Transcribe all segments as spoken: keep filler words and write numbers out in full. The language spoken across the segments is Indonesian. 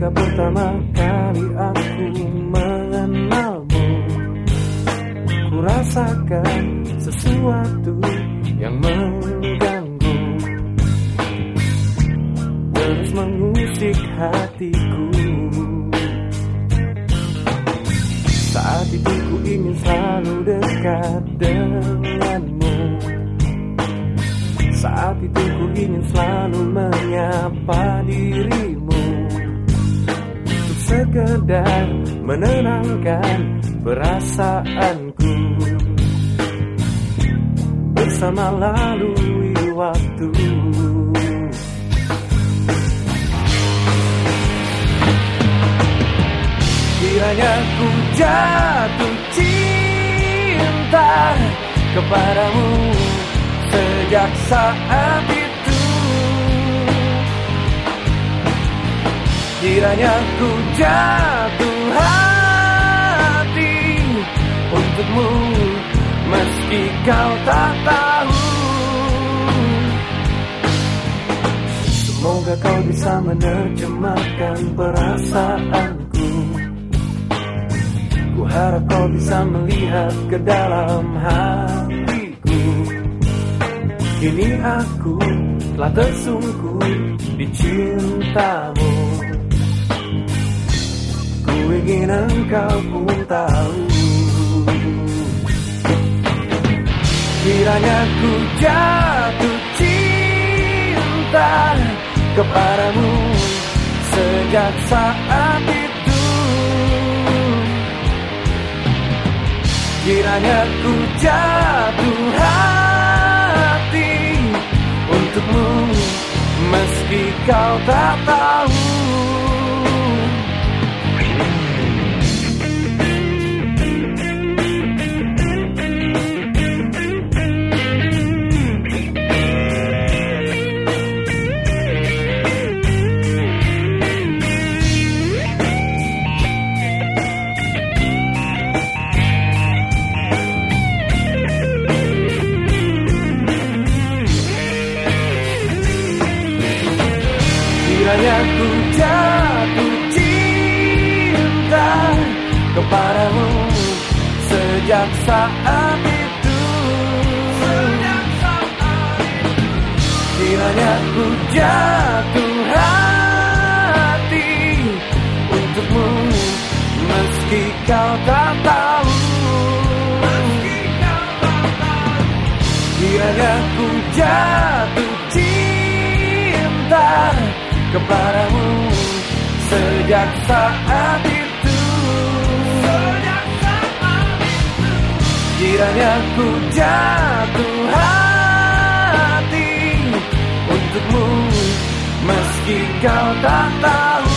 Ketika pertama kali aku mengenalmu, ku rasakan sesuatu yang mengganggu, terus mengusik hatiku. Saat itu ku ingin selalu dekat denganmu. Saat itu ku ingin selalu menyapa dirimu, untuk sekedar menenangkan perasaanku. Bersama lalui waktu, kiranya ku jatuh cinta kepadamu sejak saat itu. Kiranya ku jatuh hati untukmu, meski kau tak tahu. Semoga kau bisa menerjemahkan perasaanku. Ku harap kau bisa melihat ke dalam hatiku. Kini aku telah tersungkur di cintamu. Ku ingin engkau pun tahu. Kiranya ku jatuh cinta kepadamu sejak saat itu. Kiranya ku jatuh hati untukmu, meski kau tak tahu. Kiranya ku jatuh cinta kepadamu sejak saat itu. Kiranya ku jatuh hati untukmu, meski kau tak tahu. Kiranya ku jatuh cinta kepadamu sejak saat itu. Kiranya ku jatuh hati untukmu, meski kau tak tahu.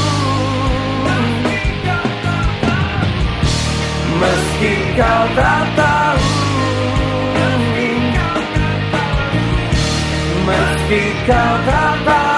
Meski kau tak tahu. Meski kau tak tahu.